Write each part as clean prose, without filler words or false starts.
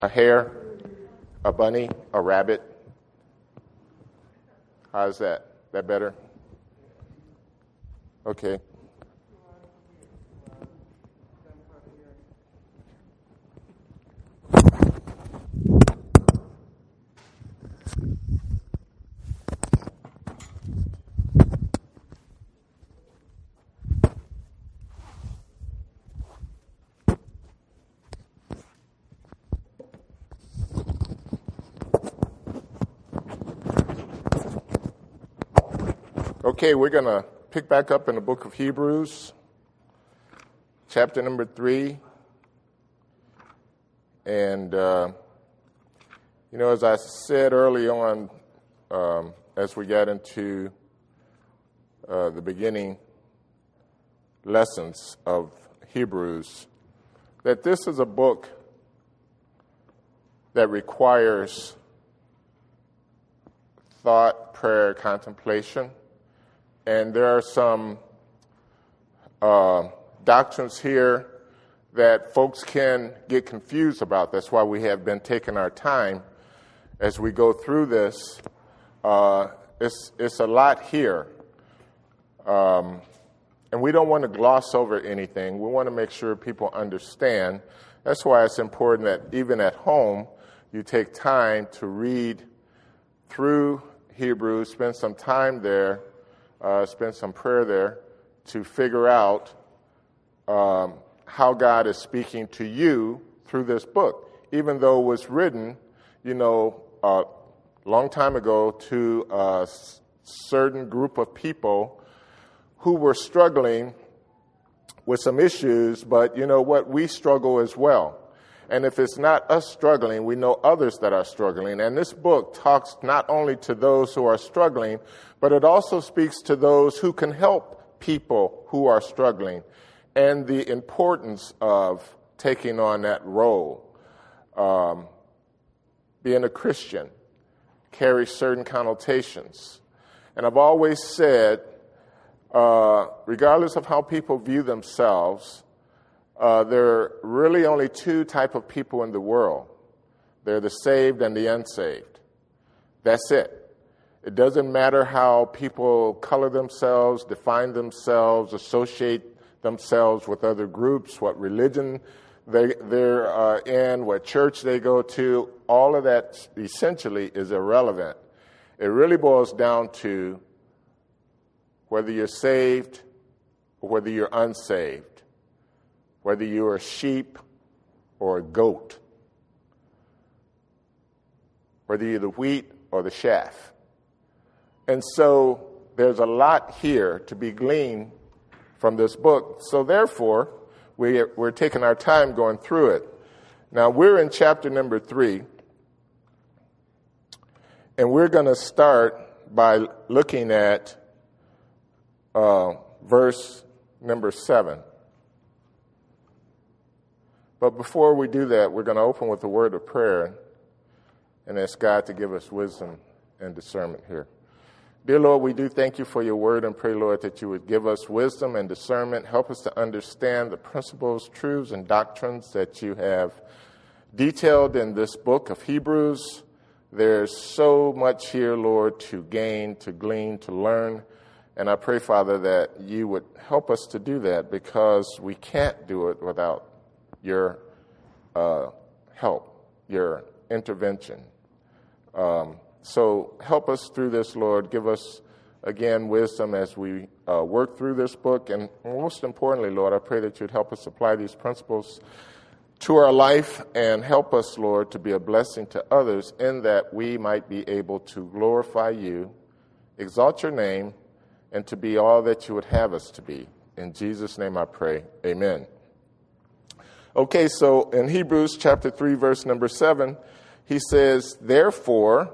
A hare, a bunny, a rabbit. How's that? That better? Okay. Okay, we're going to pick back up in the book of Hebrews, chapter number 3. And, as I said early on, as we got into the beginning lessons of Hebrews, that this is a book that requires thought, prayer, contemplation. And there are some doctrines here that folks can get confused about. That's why we have been taking our time as we go through this. It's a lot here. And we don't want to gloss over anything. We want to make sure people understand. That's why it's important that even at home, you take time to read through Hebrews, spend some time there, spend some prayer there to figure out how God is speaking to you through this book, even though it was written, a long time ago to a certain group of people who were struggling with some issues, but you know what? We struggle as well. And if it's not us struggling, we know others that are struggling. And this book talks not only to those who are struggling, but it also speaks to those who can help people who are struggling and the importance of taking on that role. Being a Christian carries certain connotations. And I've always said, regardless of how people view themselves, there are really only two types of people in the world. They're the saved and the unsaved. That's it. It doesn't matter how people color themselves, define themselves, associate themselves with other groups, what religion they're in, what church they go to. All of that essentially is irrelevant. It really boils down to whether you're saved or whether you're unsaved, whether you're a sheep or a goat, whether you're the wheat or the chaff. And so there's a lot here to be gleaned from this book. So therefore, we're taking our time going through it. Now, we're in chapter number 3, and we're going to start by looking at verse number 7. But before we do that, we're going to open with a word of prayer and ask God to give us wisdom and discernment here. Dear Lord, we do thank you for your word and pray, Lord, that you would give us wisdom and discernment. Help us to understand the principles, truths, and doctrines that you have detailed in this book of Hebrews. There's so much here, Lord, to gain, to glean, to learn. And I pray, Father, that you would help us to do that because we can't do it without your help, your intervention. So help us through this, Lord. Give us, again, wisdom as we work through this book. And most importantly, Lord, I pray that you'd help us apply these principles to our life and help us, Lord, to be a blessing to others in that we might be able to glorify you, exalt your name, and to be all that you would have us to be. In Jesus' name I pray. Amen. Okay, so in Hebrews chapter 3, verse number 7, he says, therefore,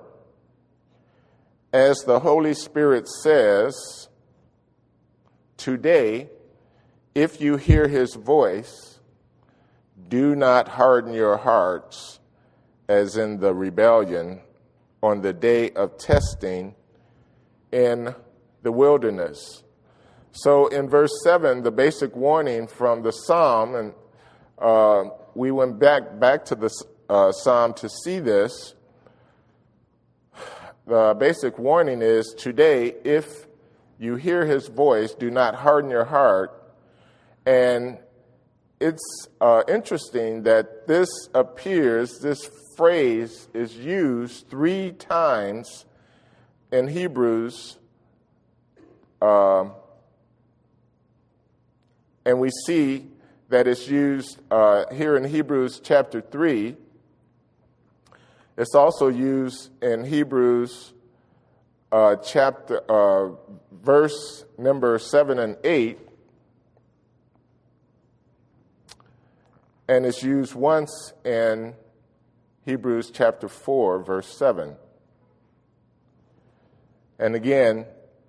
as the Holy Spirit says, today, if you hear his voice, do not harden your hearts as in the rebellion on the day of testing in the wilderness. So in verse 7, the basic warning from the psalm, and we went back to this psalm to see this. The basic warning is, today, if you hear his voice, do not harden your heart. And it's interesting that this phrase is used 3 times in Hebrews, and we see that it's used here in Hebrews chapter 3. It's also used in Hebrews verse number 7 and 8. And it's used once in Hebrews chapter 4, verse 7. And again,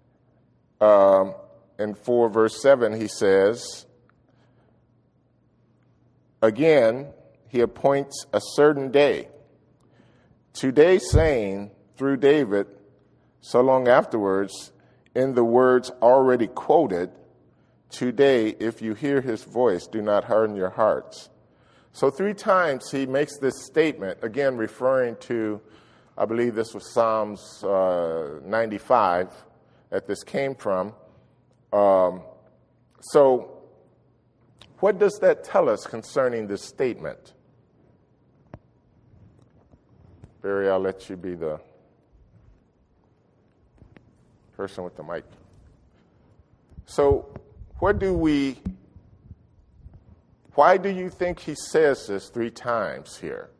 in 4, verse 7, he says, again, he appoints a certain day, today saying through David, so long afterwards, in the words already quoted, today, if you hear his voice, do not harden your hearts. So 3 times he makes this statement, again referring to, I believe this was Psalms 95 that this came from. So what does that tell us concerning this statement? Barry, I'll let you be the person with the mic. So why do you think he says this 3 times here?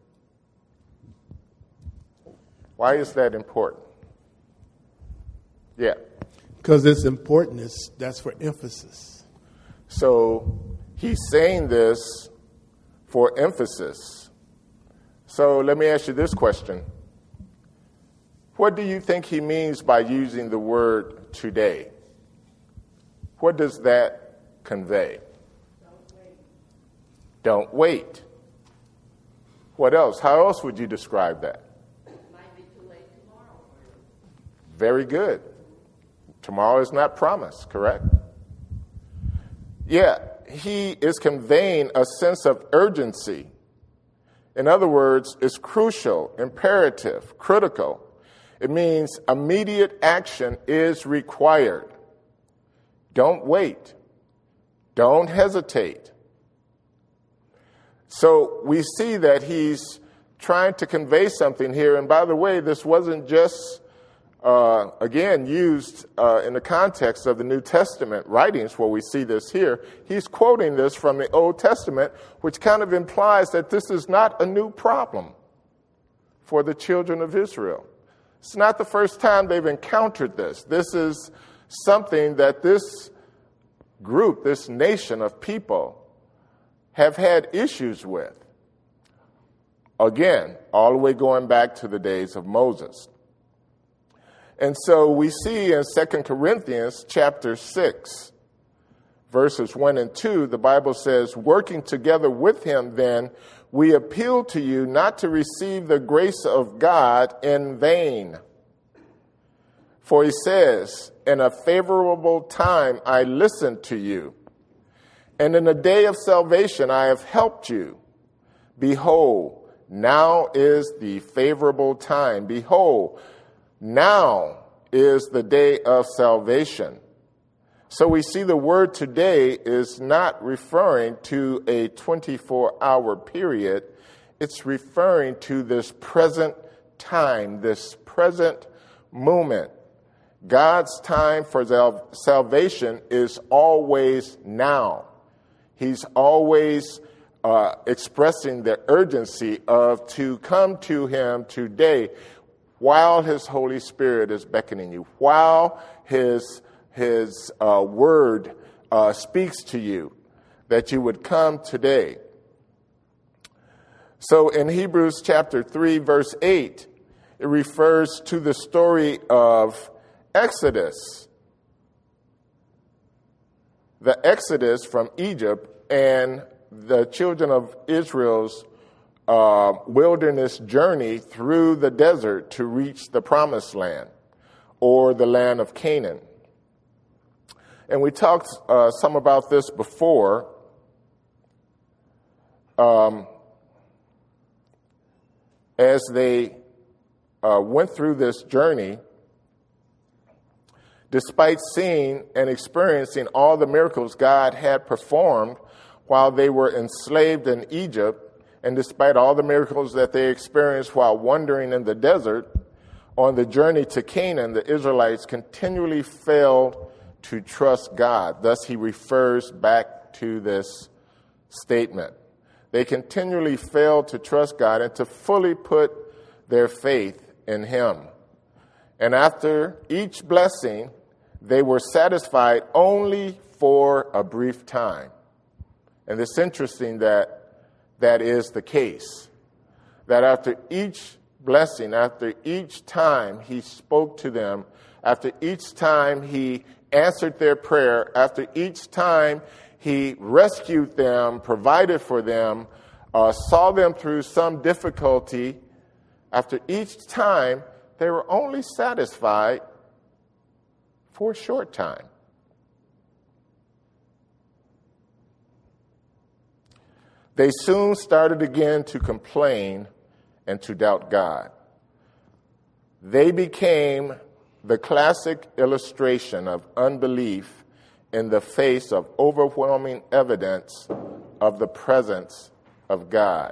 Why is that important? Yeah. Because it's important. That's for emphasis. So he's saying this for emphasis. So let me ask you this question. What do you think he means by using the word today? What does that convey? Don't wait. What else? How else would you describe that? It might be too late tomorrow for you. Very good. Tomorrow is not promised, correct? Yeah, he is conveying a sense of urgency. In other words, it's crucial, imperative, critical. It means immediate action is required. Don't wait. Don't hesitate. So we see that he's trying to convey something here. And by the way, this wasn't just, again, used in the context of the New Testament writings where we see this here. He's quoting this from the Old Testament, which kind of implies that this is not a new problem for the children of Israel. It's not the first time they've encountered this. This is something that this group, this nation of people, have had issues with. Again, all the way going back to the days of Moses. And so we see in 2 Corinthians chapter 6, verses 1 and 2, the Bible says, working together with him, then, we appeal to you not to receive the grace of God in vain. For he says, in a favorable time I listened to you, and in the day of salvation I have helped you. Behold, now is the favorable time. Behold, now is the day of salvation. So we see the word today is not referring to a 24-hour period. It's referring to this present time, this present moment. God's time for salvation is always now. He's always expressing the urgency of to come to him today while his Holy Spirit is beckoning you, while his word speaks to you, that you would come today. So in Hebrews chapter 3, verse 8, it refers to the story of Exodus. The Exodus from Egypt and the children of Israel's wilderness journey through the desert to reach the promised land or the land of Canaan. And we talked some about this before. as they went through this journey, despite seeing and experiencing all the miracles God had performed while they were enslaved in Egypt, and despite all the miracles that they experienced while wandering in the desert, on the journey to Canaan, the Israelites continually failed to trust God. Thus, he refers back to this statement. They continually failed to trust God and to fully put their faith in him. And after each blessing, they were satisfied only for a brief time. And it's interesting that that is the case. That after each blessing, after each time he spoke to them, after each time he answered their prayer, after each time he rescued them, provided for them, saw them through some difficulty, after each time, they were only satisfied for a short time. They soon started again to complain and to doubt God. They became the classic illustration of unbelief in the face of overwhelming evidence of the presence of God.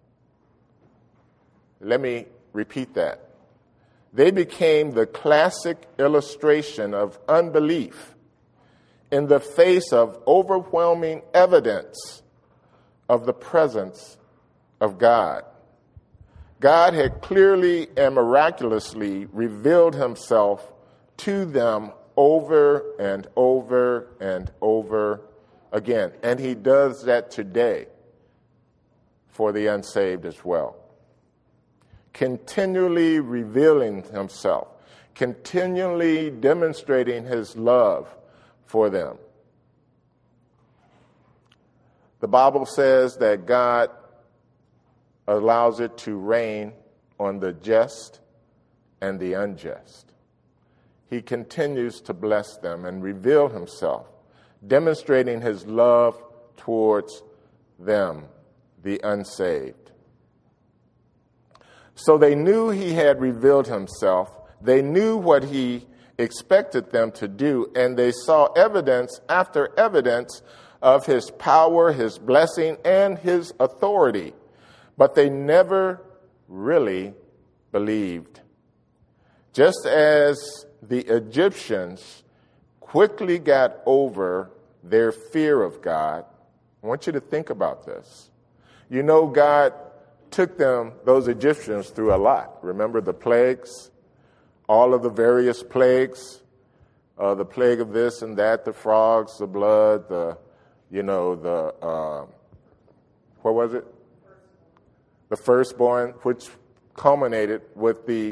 Let me repeat that. They became the classic illustration of unbelief in the face of overwhelming evidence of the presence of God. God had clearly and miraculously revealed himself to them over and over and over again. And he does that today for the unsaved as well. Continually revealing himself, continually demonstrating his love for them. The Bible says that God allows it to rain on the just and the unjust. He continues to bless them and reveal himself, demonstrating his love towards them, the unsaved. So they knew he had revealed himself. They knew what he expected them to do, and they saw evidence after evidence of his power, his blessing, and his authority. But they never really believed. Just as the Egyptians quickly got over their fear of God, I want you to think about this. You know, God took those Egyptians through a lot. Remember the plagues? All of the various plagues, the plague of this and that, the frogs, the blood, what was it? The firstborn, which culminated with the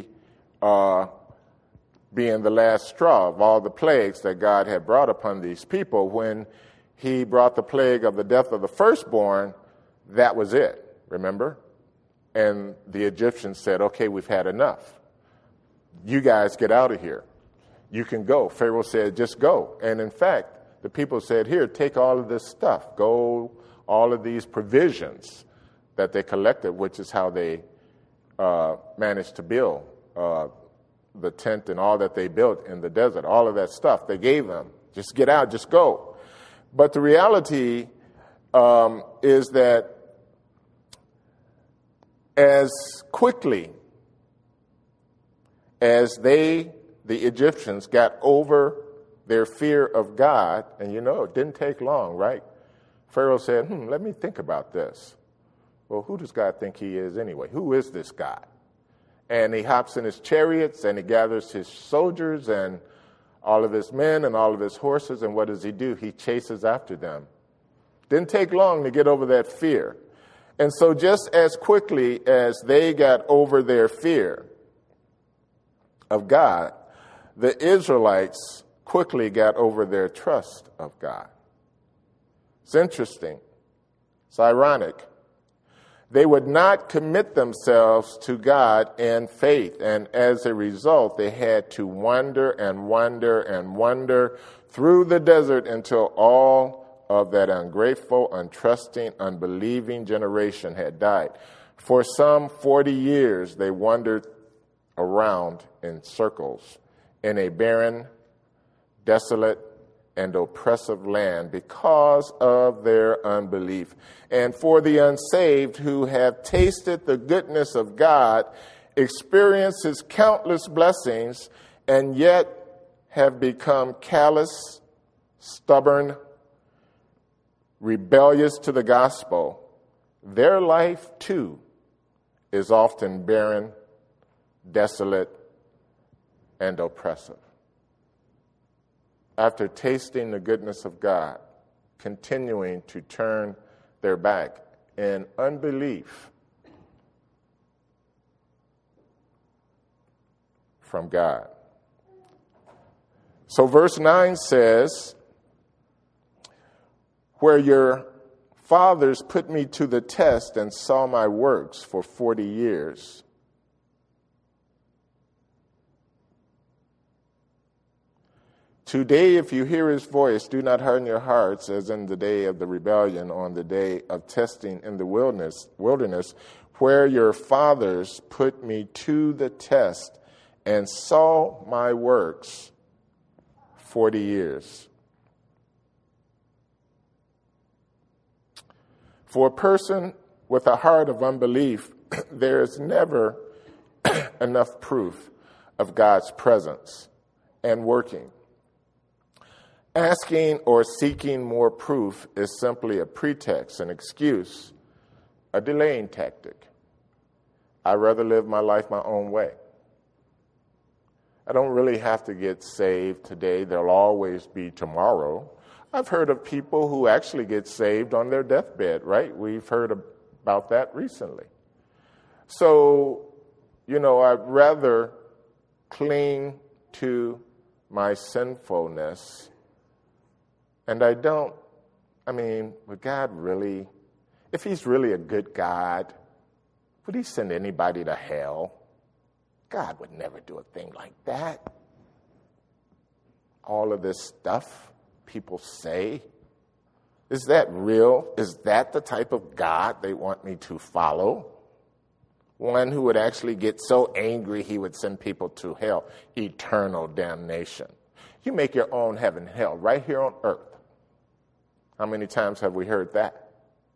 being the last straw of all the plagues that God had brought upon these people. When he brought the plague of the death of the firstborn, that was it, remember? And the Egyptians said, okay, we've had enough. You guys get out of here. You can go. Pharaoh said, just go. And in fact, the people said, here, take all of this stuff. Go, all of these provisions that they collected, which is how they managed to build the tent and all that they built in the desert. All of that stuff they gave them. Just get out, just go. But the reality is that as quickly as the Egyptians, got over their fear of God, and you know, it didn't take long, right? Pharaoh said, let me think about this. Well, who does God think he is anyway? Who is this God? And he hops in his chariots and he gathers his soldiers and all of his men and all of his horses, and what does he do? He chases after them. Didn't take long to get over that fear. And so just as quickly as they got over their fear of God, the Israelites quickly got over their trust of God. It's interesting. It's ironic. They would not commit themselves to God in faith, and as a result, they had to wander and wander and wander through the desert until all of that ungrateful, untrusting, unbelieving generation had died. For some 40 years they wandered around in circles in a barren, desolate, and oppressive land because of their unbelief. And for the unsaved who have tasted the goodness of God, experienced his countless blessings, and yet have become callous, stubborn, rebellious to the gospel, their life too is often barren, desolate, and oppressive. After tasting the goodness of God, continuing to turn their back in unbelief from God. So verse 9 says, where your fathers put me to the test and saw my works for 40 years. Today, if you hear his voice, do not harden your hearts as in the day of the rebellion, on the day of testing in the wilderness, where your fathers put me to the test and saw my works 40 years. For a person with a heart of unbelief, there is never enough proof of God's presence and working. Asking or seeking more proof is simply a pretext, an excuse, a delaying tactic. I'd rather live my life my own way. I don't really have to get saved today. There'll always be tomorrow. I've heard of people who actually get saved on their deathbed, right? We've heard about that recently. So, I'd rather cling to my sinfulness. And would God really, if he's really a good God, would he send anybody to hell? God would never do a thing like that. All of this stuff people say, is that real? Is that the type of God they want me to follow? One who would actually get so angry he would send people to hell, eternal damnation. You make your own heaven, hell, right here on earth. How many times have we heard that?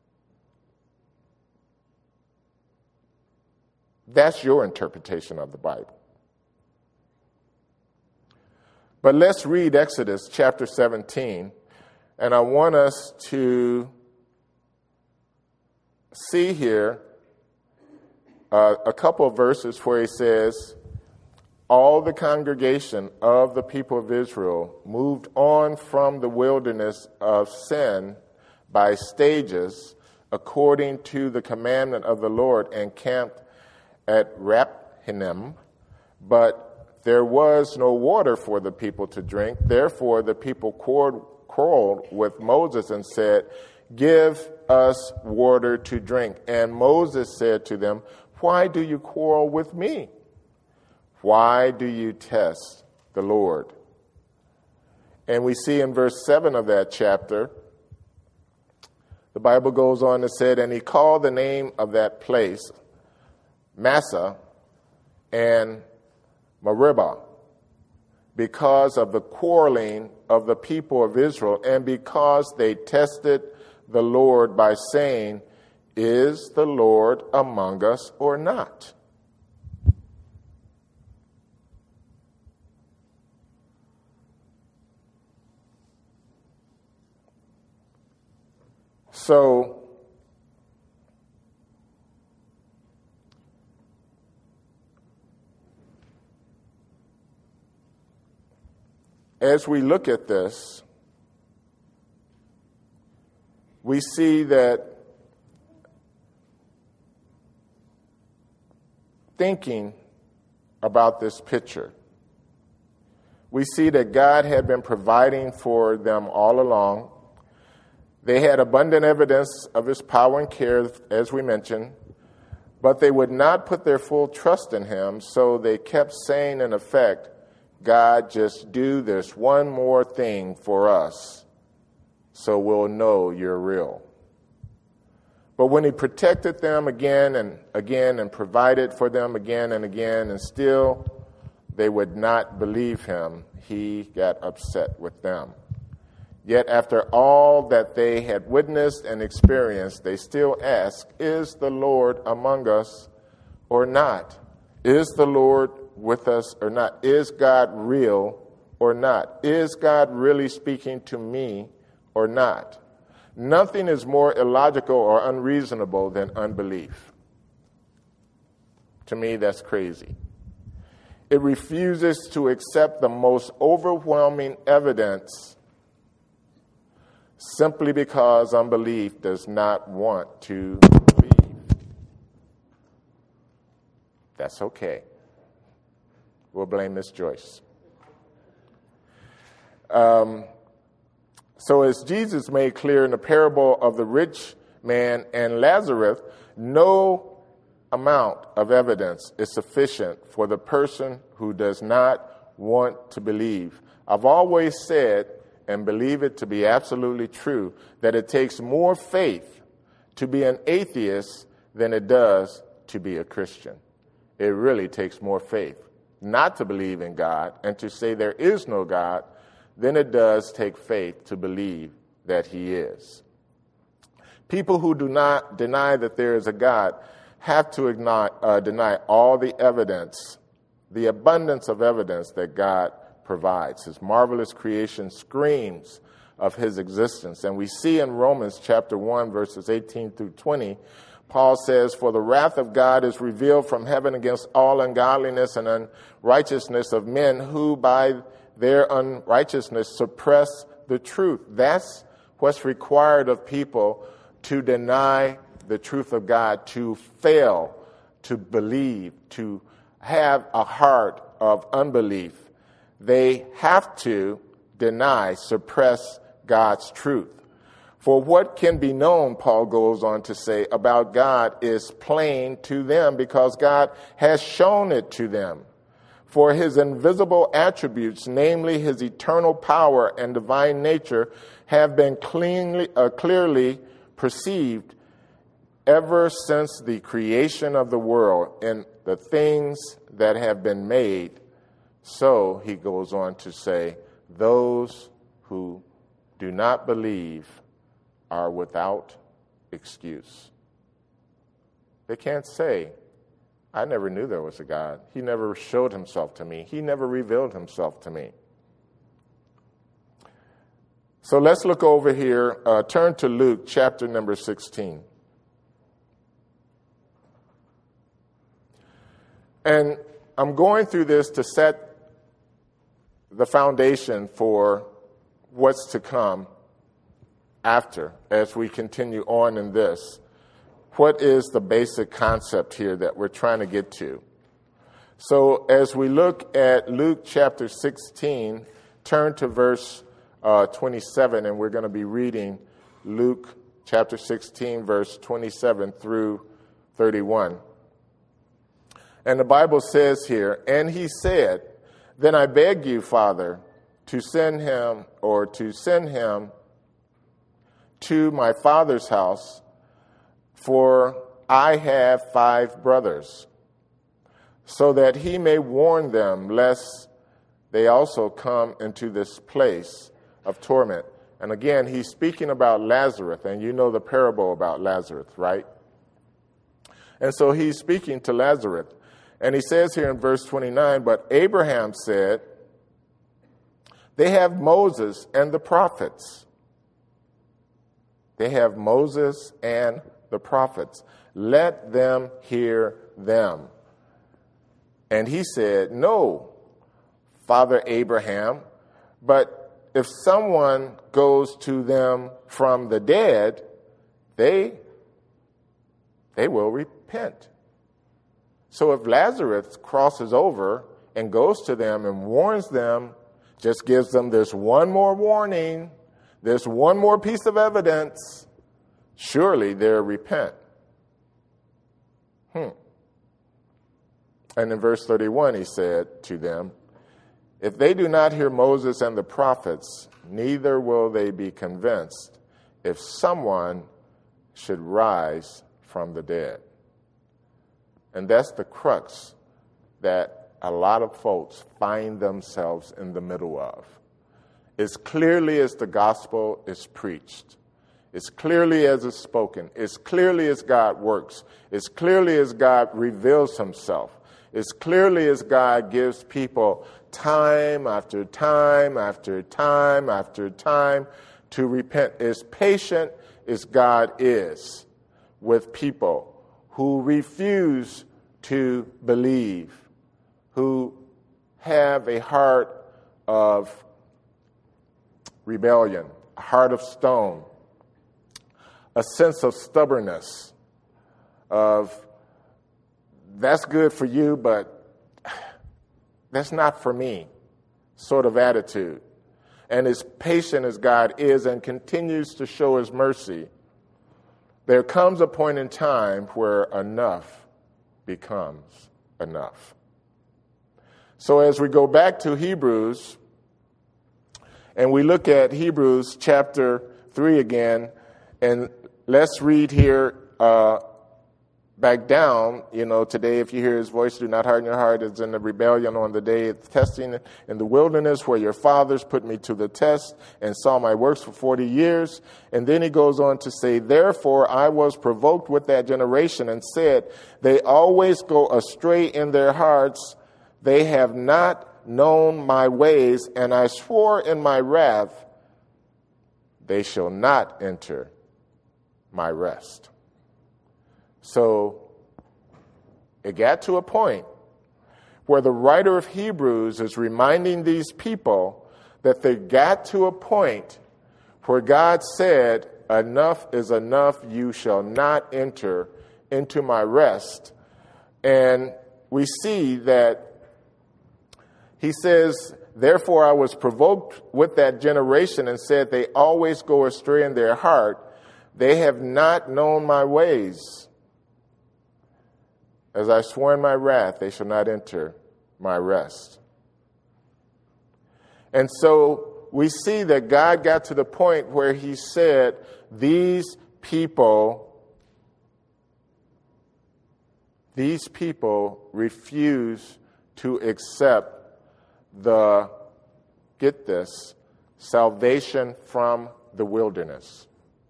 That's your interpretation of the Bible. But let's read Exodus chapter 17, and I want us to see here a couple of verses where he says, all the congregation of the people of Israel moved on from the wilderness of sin by stages according to the commandment of the Lord and camped at Raphinim, but there was no water for the people to drink. Therefore, the people quarreled with Moses and said, give us water to drink. And Moses said to them, why do you quarrel with me? Why do you test the Lord? And we see in verse 7 of that chapter, the Bible goes on to say, and he called the name of that place Massah and Meribah, because of the quarreling of the people of Israel, and because they tested the Lord by saying, is the Lord among us or not? So, as we look at this, we see that thinking about this picture, we see that God had been providing for them all along. They had abundant evidence of his power and care, as we mentioned, but they would not put their full trust in him, so they kept saying, in effect, God, just do this one more thing for us so we'll know you're real. But when he protected them again and again and provided for them again and again, and still they would not believe him, he got upset with them. Yet after all that they had witnessed and experienced, they still ask, is the Lord among us or not? Is the Lord with us or not? Is God real or not? Is God really speaking to me or not? Nothing is more illogical or unreasonable than unbelief. To me, that's crazy. It refuses to accept the most overwhelming evidence simply because unbelief does not want to believe. That's okay. We'll blame Miss Joyce. So as Jesus made clear in the parable of the rich man and Lazarus, no amount of evidence is sufficient for the person who does not want to believe. I've always said, and believe it to be absolutely true, that it takes more faith to be an atheist than it does to be a Christian. It really takes more faith not to believe in God and to say there is no God than it does take faith to believe that he is. People who do not deny that there is a God have to deny all the evidence, the abundance of evidence that God provides. His marvelous creation screams of his existence. And we see in Romans chapter 1, verses 18 through 20, Paul says, for the wrath of God is revealed from heaven against all ungodliness and unrighteousness of men who by their unrighteousness suppress the truth. That's what's required of people to deny the truth of God, to fail to believe, to have a heart of unbelief. They have to deny, suppress God's truth. For what can be known, Paul goes on to say, about God is plain to them because God has shown it to them. For his invisible attributes, namely his eternal power and divine nature, have been clearly perceived ever since the creation of the world and the things that have been made. So, he goes on to say, those who do not believe are without excuse. They can't say, I never knew there was a God. He never showed himself to me. He never revealed himself to me. So let's look over here. Turn to Luke chapter number 16. And I'm going through this to set the foundation for what's to come after as we continue on in this. What is the basic concept here that we're trying to get to? So as we look at Luke chapter 16, turn to verse 27, and we're going to be reading Luke chapter 16, verse 27 through 31. And the Bible says here, and he said, then I beg you, Father, to send him to my father's house, for I have 5 brothers, so that he may warn them, lest they also come into this place of torment. And again, he's speaking about Lazarus, and you know the parable about Lazarus, right? And so he's speaking to Lazarus. And he says here in verse 29, but Abraham said, they have Moses and the prophets. They have Moses and the prophets. Let them hear them. And he said, no, Father Abraham, but if someone goes to them from the dead, they will repent. So if Lazarus crosses over and goes to them and warns them, just gives them this one more warning, this one more piece of evidence, surely they'll repent. And in verse 31, he said to them, if they do not hear Moses and the prophets, neither will they be convinced if someone should rise from the dead. And that's the crux that a lot of folks find themselves in the middle of. As clearly as the gospel is preached, as clearly as it's spoken, as clearly as God works, as clearly as God reveals himself, as clearly as God gives people time after time after time after time to repent, as patient as God is with people who refuse to believe, who have a heart of rebellion, a heart of stone, a sense of stubbornness, of that's good for you, but that's not for me sort of attitude. And as patient as God is and continues to show his mercy, there comes a point in time where enough becomes enough. So as we go back to Hebrews, and we look at Hebrews chapter 3 again, and let's read here back down, today if you hear his voice, do not harden your heart as in the rebellion on the day of testing in the wilderness where your fathers put me to the test and saw my works for 40 years. And then he goes on to say, therefore I was provoked with that generation and said, they always go astray in their hearts. They have not known my ways, and I swore in my wrath, they shall not enter my rest. So it got to a point where the writer of Hebrews is reminding these people that they got to a point where God said, enough is enough, you shall not enter into my rest. And we see that he says, therefore I was provoked with that generation and said, they always go astray in their heart. They have not known my ways. As I swore in my wrath, they shall not enter my rest. And so we see that God got to the point where he said, these people refuse to accept get this, salvation from the wilderness.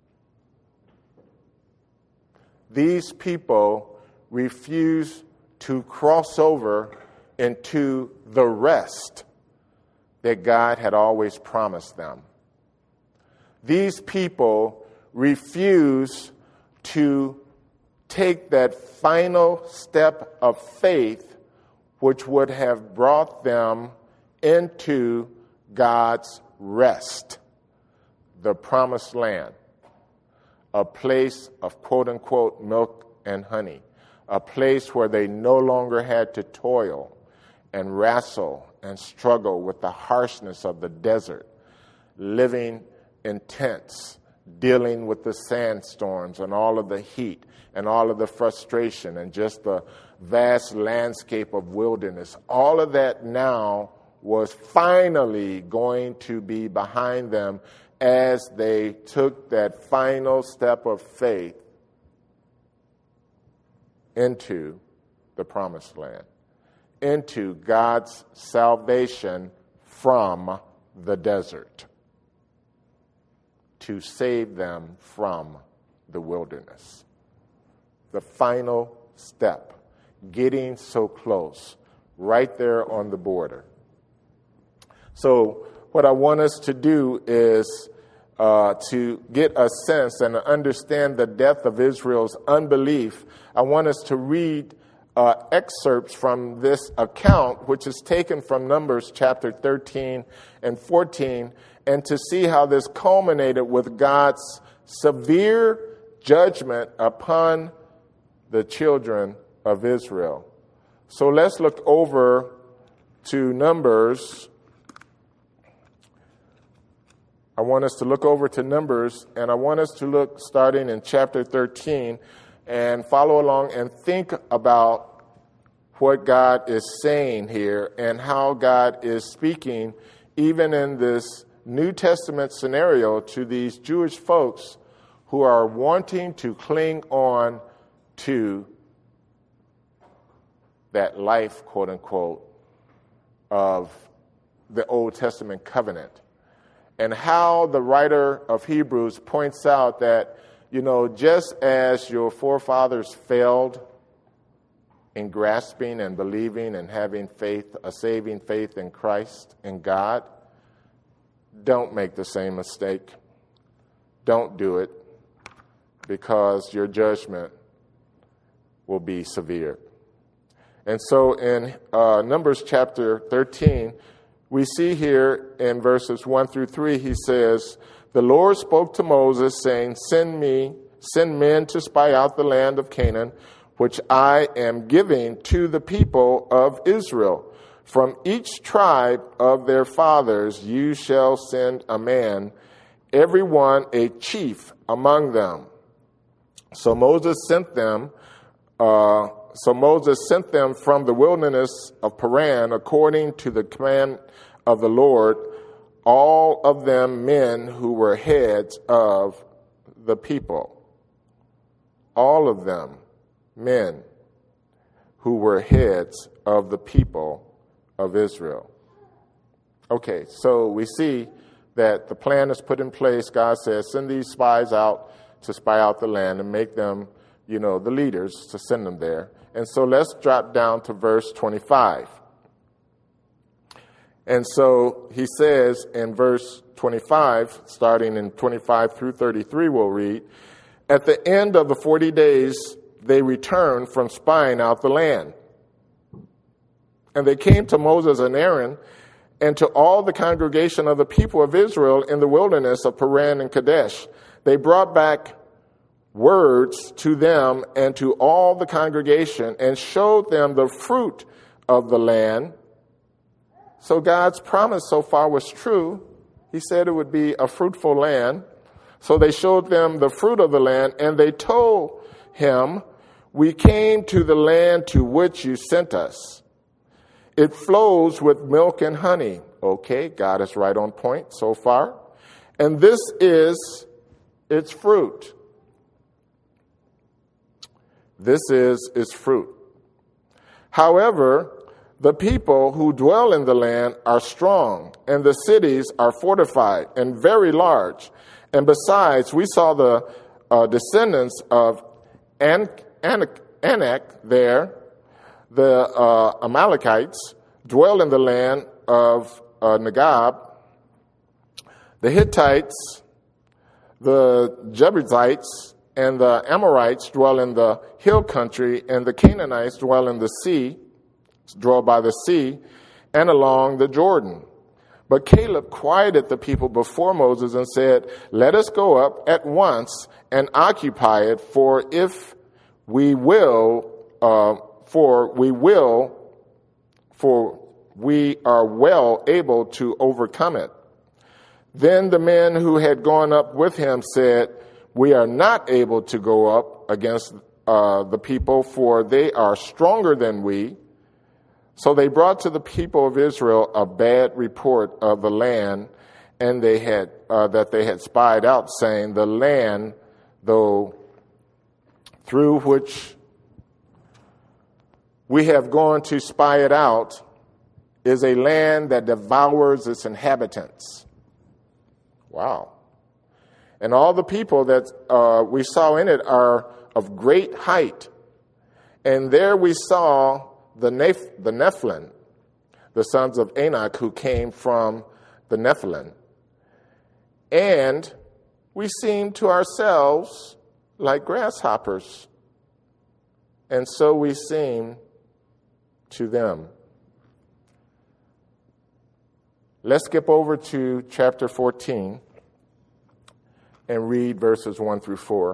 These people refuse to cross over into the rest that God had always promised them. These people refuse to take that final step of faith which would have brought them into God's rest, the promised land, a place of quote-unquote milk and honey, a place where they no longer had to toil and wrestle and struggle with the harshness of the desert, living in tents, dealing with the sandstorms and all of the heat and all of the frustration and just the vast landscape of wilderness. All of that now was finally going to be behind them as they took that final step of faith into the promised land, into God's salvation from the desert to save them from the wilderness. The final step, getting so close, right there on the border. So what I want us to do is to get a sense and understand the depth of Israel's unbelief. I want us to read excerpts from this account, which is taken from Numbers chapter 13 and 14, and to see how this culminated with God's severe judgment upon the children of Israel. So let's look over to Numbers. I want us to look over to Numbers, and I want us to look starting in chapter 13 and follow along and think about what God is saying here and how God is speaking even in this New Testament scenario to these Jewish folks who are wanting to cling on to that life, quote unquote, of the Old Testament covenant. And how the writer of Hebrews points out that, just as your forefathers failed in grasping and believing and having faith, a saving faith in Christ, in God, don't make the same mistake. Don't do it, because your judgment will be severe. And so in Numbers chapter 13, we see here in verses 1 through 3, he says, "The Lord spoke to Moses, saying, send men to spy out the land of Canaan, which I am giving to the people of Israel. From each tribe of their fathers you shall send a man, every one a chief among them." So Moses sent them from the wilderness of Paran according to the command of the Lord, all of them men who were heads of the people. All of them men who were heads of the people of Israel. Okay, so we see that the plan is put in place. God says, send these spies out to spy out the land and make them, the leaders to send them there. And so let's drop down to verse 25. And so he says in verse 25, starting in 25 through 33, we'll read, "At the end of the 40 days, they returned from spying out the land. And they came to Moses and Aaron and to all the congregation of the people of Israel in the wilderness of Paran and Kadesh. They brought back words to them and to all the congregation and showed them the fruit of the land." So God's promise so far was true. He said it would be a fruitful land. So they showed them the fruit of the land, and they told him, "We came to the land to which you sent us. It flows with milk and honey." Okay, God is right on point so far. "And this is its fruit." This is its fruit. "However, the people who dwell in the land are strong, and the cities are fortified and very large. And besides, we saw the descendants of Anak there, the Amalekites, dwell in the land of Negab. The Hittites, the Jebusites, and the Amorites dwell in the hill country, and the Canaanites dwell by the sea, and along the Jordan. But Caleb quieted the people before Moses and said, "Let us go up at once and occupy it, for we are well able to overcome it." Then the men who had gone up with him said, "We are not able to go up against the people, for they are stronger than we." So they brought to the people of Israel a bad report of the land, and that they had spied out, saying, "The land, though through which we have gone to spy it out, is a land that devours its inhabitants." Wow. "And all the people that we saw in it are of great height. And there we saw the Nephilim, the sons of Anak, who came from the Nephilim. And we seemed to ourselves like grasshoppers, and so we seemed to them." Let's skip over to chapter 14 and read verses 1 through 4.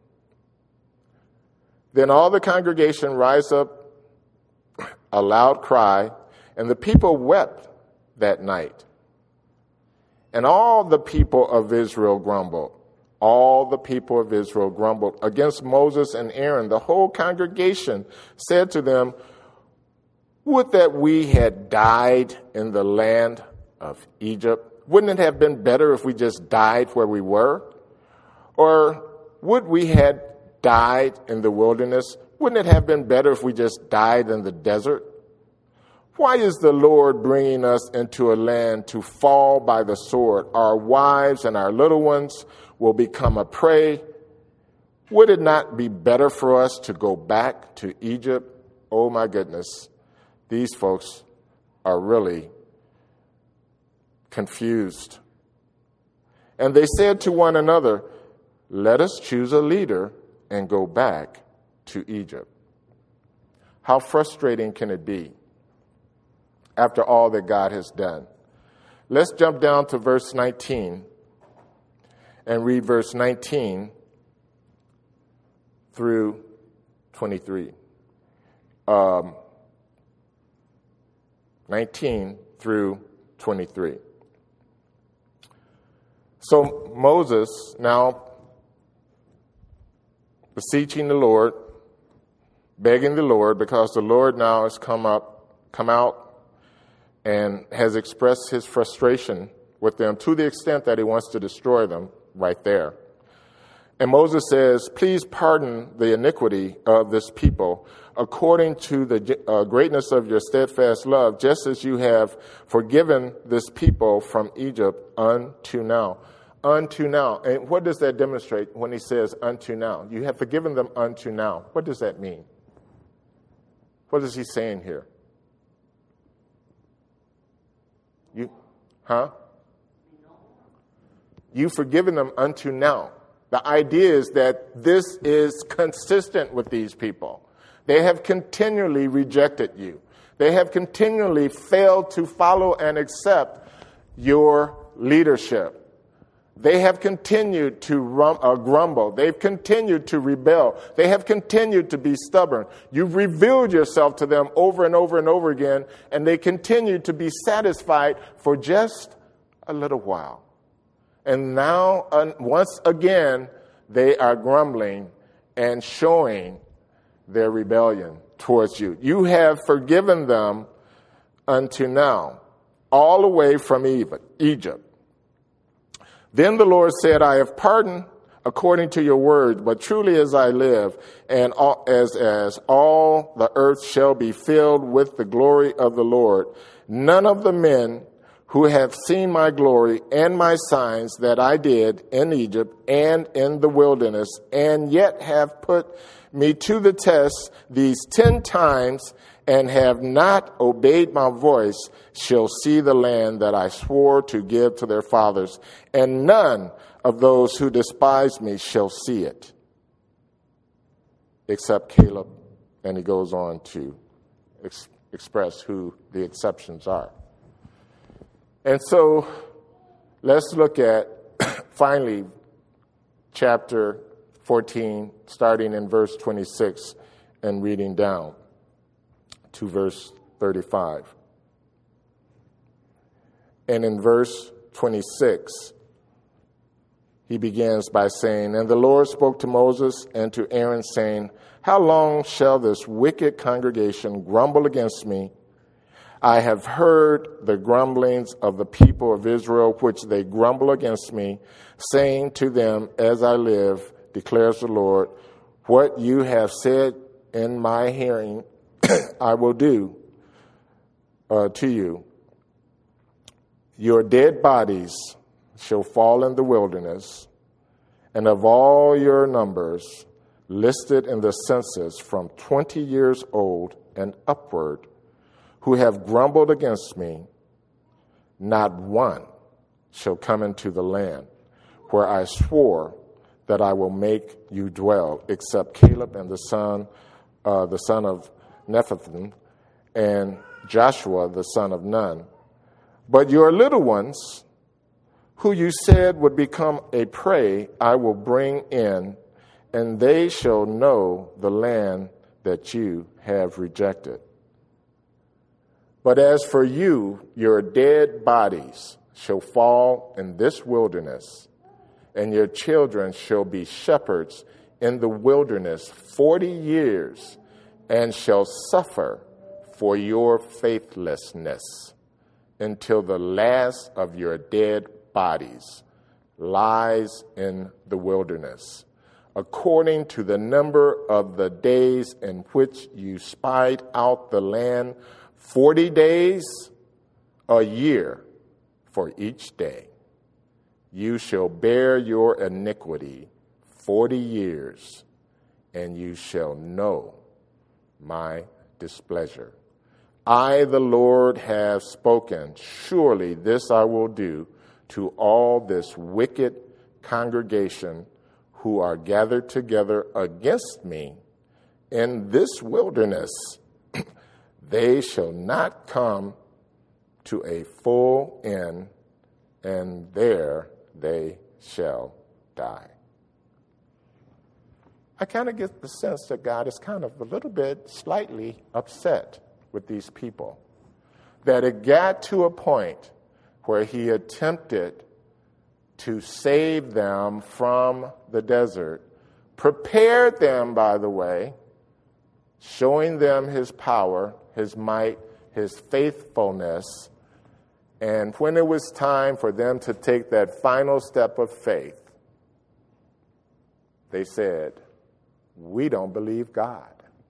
"Then all the congregation rise up a loud cry, and the people wept that night. And all the people of Israel grumbled. All the people of Israel grumbled against Moses and Aaron. The whole congregation said to them, 'Would that we had died in the land of Egypt. Wouldn't it have been better if we just died where we were? Or would we had died in the wilderness? Wouldn't it have been better if we just died in the desert? Why is the Lord bringing us into a land to fall by the sword? Our wives and our little ones will become a prey. Would it not be better for us to go back to Egypt? Oh my goodness, these folks are really confused. And they said to one another, let us choose a leader and go back to Egypt. How frustrating can it be after all that God has done? Let's jump down to verse 19 and read verse 19 through 23. 19 through 23. So Moses now beseeching the Lord, begging the Lord, because the Lord now has come out and has expressed his frustration with them to the extent that he wants to destroy them right there. And Moses says, please pardon the iniquity of this people according to the greatness of your steadfast love, just as you have forgiven this people from Egypt unto now. Unto now. And what does that demonstrate when he says unto now? You have forgiven them unto now. What does that mean? What is he saying here? You've forgiven them unto now. The idea is that this is consistent with these people. They have continually rejected you. They have continually failed to follow and accept your leadership. They have continued to grumble. They've continued to rebel. They have continued to be stubborn. You've revealed yourself to them over and over and over again, and they continue to be satisfied for just a little while. And now, once again, they are grumbling and showing their rebellion towards you. You have forgiven them unto now, all the way from Egypt. Then the Lord said, I have pardoned according to your word, but truly as I live, and as all the earth shall be filled with the glory of the Lord, none of the men who have seen my glory and my signs that I did in Egypt and in the wilderness, and yet have put me to the test these 10 times, and have not obeyed my voice, shall see the land that I swore to give to their fathers, and none of those who despise me shall see it, except Caleb. And he goes on to express who the exceptions are. And so let's look at, finally, chapter 14, starting in verse 26 and reading down to verse 35. And in verse 26, he begins by saying, And the Lord spoke to Moses and to Aaron, saying, How long shall this wicked congregation grumble against me? I have heard the grumblings of the people of Israel, which they grumble against me, saying to them, As I live, declares the Lord, what you have said in my hearing, I will do to you. Your dead bodies shall fall in the wilderness, and of all your numbers listed in the census from 20 years old and upward, who have grumbled against me, not one shall come into the land where I swore that I will make you dwell, except Caleb and the son of Nephilim, and Joshua the son of Nun. But your little ones, who you said would become a prey, I will bring in, and they shall know the land that you have rejected. But as for you, your dead bodies shall fall in this wilderness, and your children shall be shepherds in the wilderness 40 years, and shall suffer for your faithlessness until the last of your dead bodies lies in the wilderness. according to the number of the days in which you spied out the land, 40 days, a year for each day. You shall bear your iniquity 40 years, and you shall know my displeasure. I, the Lord, have spoken. Surely this I will do to all this wicked congregation who are gathered together against me in this wilderness. They shall not come to a full end, and there they shall die. I kind of get the sense that God is kind of a little bit slightly upset with these people, that it got to a point where he attempted to save them from the desert, prepared them, by the way, showing them his power, his might, his faithfulness. And when it was time for them to take that final step of faith, they said, we don't believe God.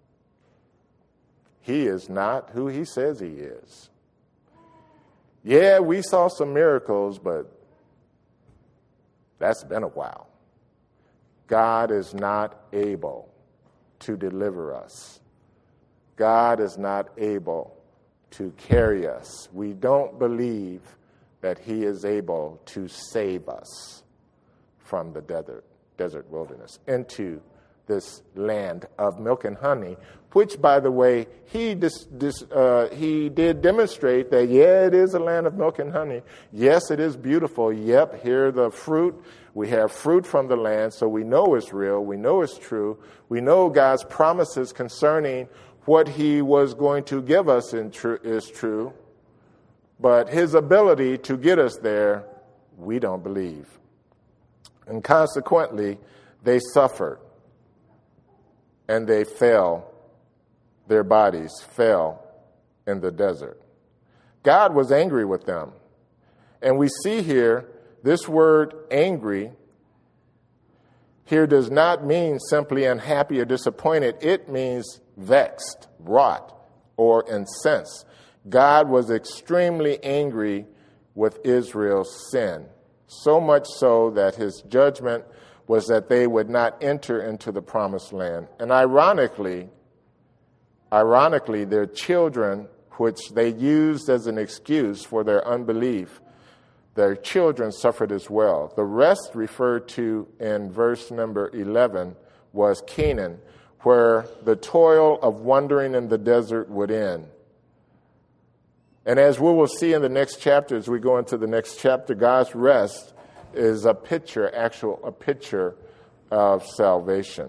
He is not who he says he is. Yeah, we saw some miracles, but that's been a while. God is not able to deliver us. God is not able to carry us. We don't believe that he is able to save us from the desert wilderness into this land of milk and honey, which, by the way, he did demonstrate that, yeah, it is a land of milk and honey. Yes, it is beautiful. Yep, here the fruit. We have fruit from the land, so we know it's real. We know it's true. We know God's promises concerning what he was going to give us is true. But his ability to get us there, we don't believe. And consequently, they suffered. And they fell, their bodies fell in the desert. God was angry with them. And we see here, this word angry here does not mean simply unhappy or disappointed. It means vexed, wrought, or incensed. God was extremely angry with Israel's sin, so much so that his judgment was that they would not enter into the promised land. And ironically, their children, which they used as an excuse for their unbelief, their children suffered as well. The rest referred to in verse number 11 was Canaan, where the toil of wandering in the desert would end. And as we will see in the next chapter, as we go into the next chapter, God's rest is a picture of salvation.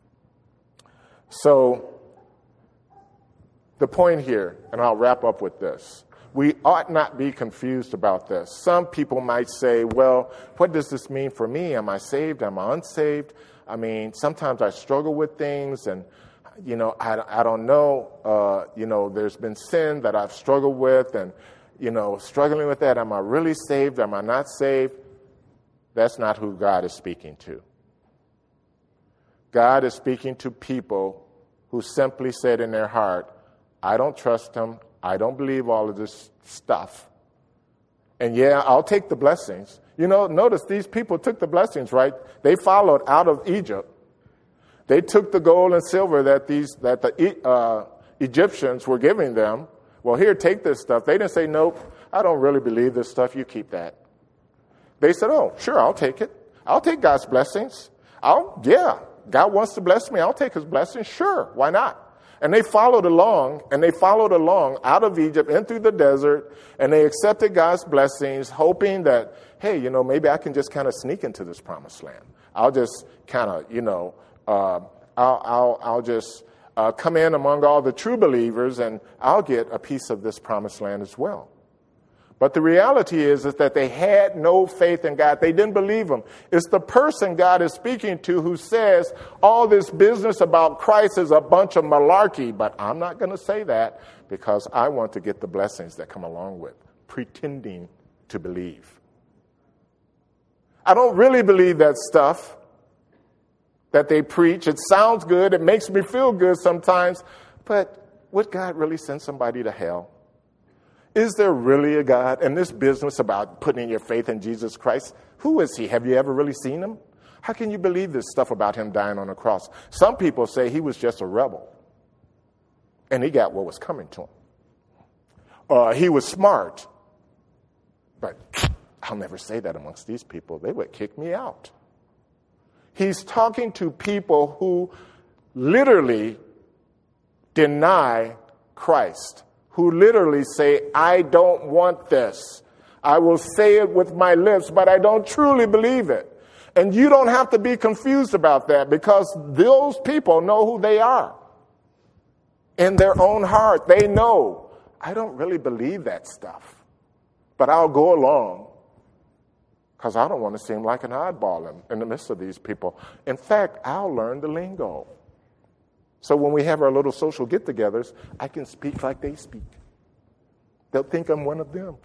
So the point here, and I'll wrap up with this, we ought not be confused about this. Some people might say, well, what does this mean for me? Am I saved? Am I unsaved? I mean, sometimes I struggle with things, and I don't know. There's been sin that I've struggled with, and struggling with that. Am I really saved? Am I not saved? That's not who God is speaking to. God is speaking to people who simply said in their heart, I don't trust him. I don't believe all of this stuff. And yeah, I'll take the blessings. Notice these people took the blessings, right? They followed out of Egypt. They took the gold and silver that the Egyptians were giving them. Well, here, take this stuff. They didn't say, nope, I don't really believe this stuff. You keep that. They said, oh, sure, I'll take it. I'll take God's blessings. God wants to bless me. I'll take his blessings. Sure, why not? And they followed along out of Egypt and through the desert, and they accepted God's blessings, hoping that, hey, maybe I can just kind of sneak into this promised land. I'll just kind of, I'll just come in among all the true believers, and I'll get a piece of this promised land as well. But the reality is that they had no faith in God. They didn't believe him. It's the person God is speaking to who says all this business about Christ is a bunch of malarkey. But I'm not going to say that because I want to get the blessings that come along with pretending to believe. I don't really believe that stuff, that they preach. It sounds good. It makes me feel good sometimes. But would God really send somebody to hell? Is there really a God? And this business about putting your faith in Jesus Christ, who is he? Have you ever really seen him? How can you believe this stuff about him dying on the cross? Some people say he was just a rebel, and he got what was coming to him. He was smart, but I'll never say that amongst these people. They would kick me out. He's talking to people who literally deny Christ, who literally say, I don't want this. I will say it with my lips, but I don't truly believe it. And you don't have to be confused about that, because those people know who they are. In their own heart, they know, I don't really believe that stuff, but I'll go along because I don't want to seem like an oddball in the midst of these people. In fact, I'll learn the lingo. So when we have our little social get-togethers, I can speak like they speak. They'll think I'm one of them.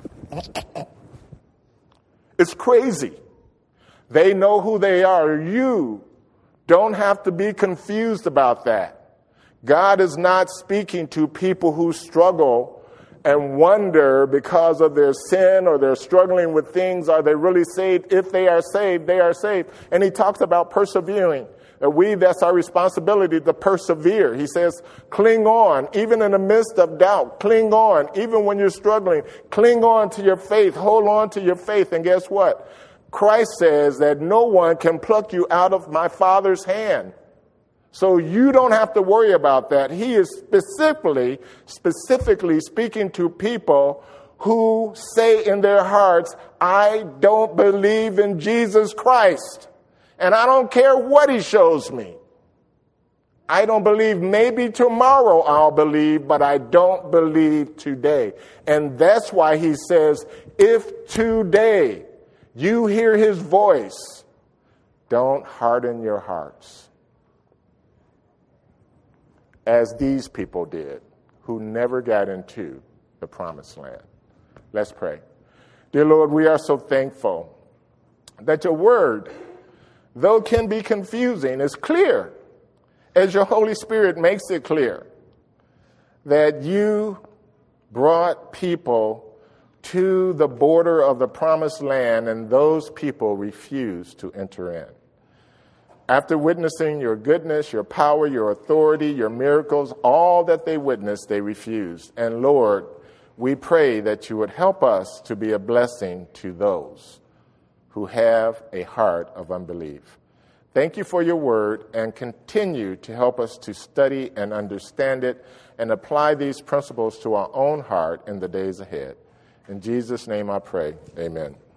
It's crazy. They know who they are. You don't have to be confused about that. God is not speaking to people who struggle and wonder because of their sin, or they're struggling with things. Are they really saved? If they are saved, they are saved. And he talks about persevering. That's our responsibility to persevere. He says, cling on, even in the midst of doubt. Cling on, even when you're struggling. Cling on to your faith. Hold on to your faith. And guess what? Christ says that no one can pluck you out of my Father's hand. So you don't have to worry about that. He is specifically speaking to people who say in their hearts, I don't believe in Jesus Christ. And I don't care what he shows me. I don't believe. Maybe tomorrow I'll believe, but I don't believe today. And that's why he says, if today you hear his voice, don't harden your hearts. As these people did, who never got into the promised land. Let's pray. Dear Lord, we are so thankful that your word, though it can be confusing, is clear, as your Holy Spirit makes it clear, that you brought people to the border of the promised land, and those people refused to enter in. After witnessing your goodness, your power, your authority, your miracles, all that they witnessed, they refused. And Lord, we pray that you would help us to be a blessing to those who have a heart of unbelief. Thank you for your word, and continue to help us to study and understand it and apply these principles to our own heart in the days ahead. In Jesus' name I pray, amen.